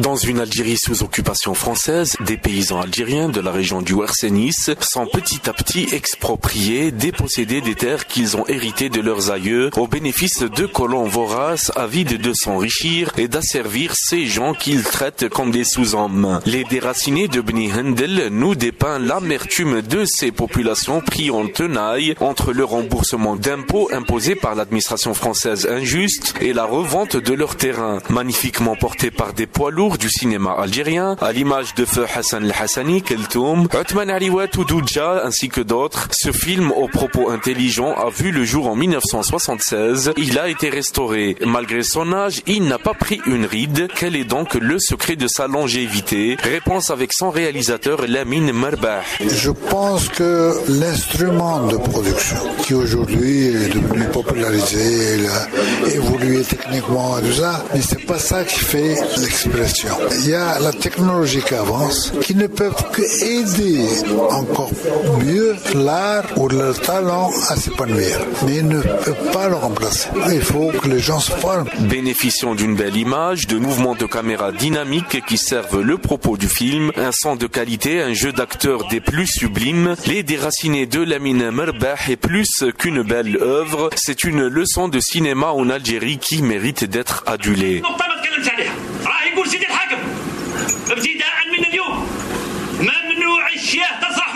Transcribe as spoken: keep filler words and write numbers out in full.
Dans une Algérie sous occupation française, des paysans algériens de la région du Ouersénis sont petit à petit expropriés, dépossédés des terres qu'ils ont héritées de leurs aïeux au bénéfice de colons voraces avides de s'enrichir et d'asservir ces gens qu'ils traitent comme des sous-hommes. Les déracinés de Bni Hendel nous dépeint l'amertume de ces populations pris en tenaille entre le remboursement d'impôts imposés par l'administration française injuste et la revente de leurs terrains, magnifiquement portés par des poids lourds du cinéma algérien, à l'image de feu Hassan El-Hassani, Keltoum, Othman Aliouat ou Doudja, ainsi que d'autres. Ce film aux propos intelligents a vu le jour en mille neuf cent soixante-seize. Il a été restauré. Malgré son âge, il n'a pas pris une ride. Quel est donc le secret de sa longévité? Réponse avec son réalisateur Lamine Merbah. Je pense que l'instrument de production, qui aujourd'hui est devenu popularisé, il a évolué techniquement et tout ça, mais c'est pas ça qui fait l'expression. Il y a la technologie qui avance, qui ne peuvent qu'aider encore mieux l'art ou le talent à s'épanouir. Mais ils ne peuvent pas le remplacer. Il faut que les gens se forment. Bénéficiant d'une belle image, de mouvements de caméra dynamiques qui servent le propos du film, un son de qualité, un jeu d'acteurs des plus sublimes, Les Déracinés de Lamine Merbah est plus qu'une belle œuvre, c'est une leçon de cinéma en Algérie qui mérite d'être adulée. ابتداء من اليوم ممنوع الشياه تصح